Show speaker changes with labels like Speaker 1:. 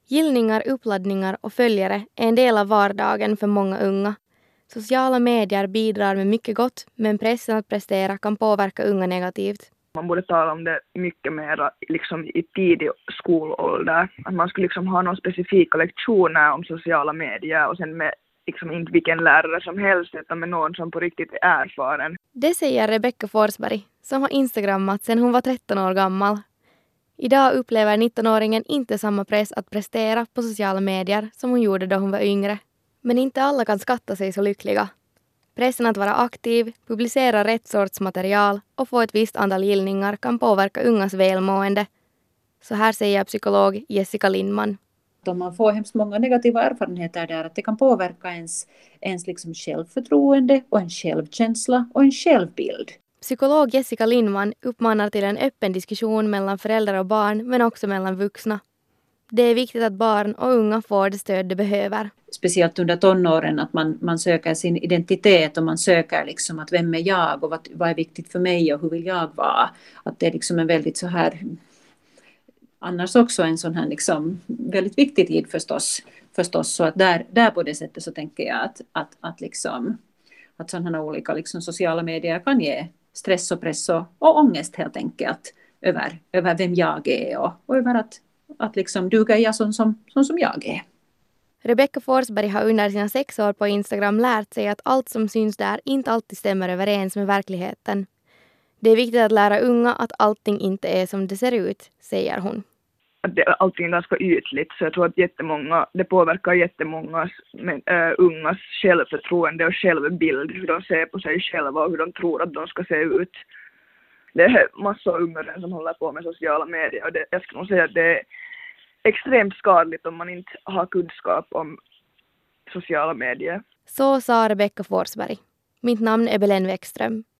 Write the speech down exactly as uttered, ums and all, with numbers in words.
Speaker 1: Gillningar, uppladdningar och följare är en del av vardagen för många unga. Sociala medier bidrar med mycket gott, men pressen att prestera kan påverka unga negativt.
Speaker 2: Man borde tala om det mycket mer liksom i tidig skolålder. Att man skulle liksom ha någon specifika lektioner om sociala medier och sen med liksom inte vilken lärare som helst utan med någon som på riktigt är erfaren.
Speaker 1: Det säger Rebecca Forsberg som har instagrammat sedan hon var tretton år gammal. Idag upplever nittonåringen inte samma press att prestera på sociala medier som hon gjorde då hon var yngre. Men inte alla kan skatta sig så lyckliga. Pressen att vara aktiv, publicera rätt sorts material och få ett visst antal gillningar kan påverka ungas välmående. Så här säger psykolog Jessica Lindman.
Speaker 3: Om man får hemskt många negativa erfarenheter där att det kan påverka ens, ens liksom självförtroende och en självkänsla och en självbild.
Speaker 1: Psykolog Jessica Lindman uppmanar till en öppen diskussion mellan föräldrar och barn men också mellan vuxna. Det är viktigt att barn och unga får det stöd de behöver.
Speaker 3: Speciellt under tonåren att man, man söker sin identitet och man söker liksom att vem är jag och vad, vad är viktigt för mig och hur vill jag vara. Att det är liksom en väldigt så här, annars också en sån här liksom väldigt viktig tid förstås. förstås. Så att där, där på det sättet så tänker jag att, att, att, liksom, att sådana här olika liksom sociala medier kan ge stress och press och, och ångest helt enkelt över, över vem jag är och, och över att Att liksom duga jag som, som, som, som jag är.
Speaker 1: Rebecca Forsberg har under sina sex år på Instagram lärt sig att allt som syns där inte alltid stämmer överens med verkligheten. Det är viktigt att lära unga att allting inte är som det ser ut, säger hon.
Speaker 2: Allting är ganska ytligt så jag tror att jättemånga, det påverkar jättemånga men, äh, ungas självförtroende och självbild. Hur de ser på sig själva och hur de tror att de ska se ut. Det är massor av unga som håller på med sociala medier och det, jag skulle nog säga att det är extremt skadligt om man inte har kunskap om sociala medier.
Speaker 1: Så sa Rebecca Forsberg. Mitt namn är Belen Wäckström.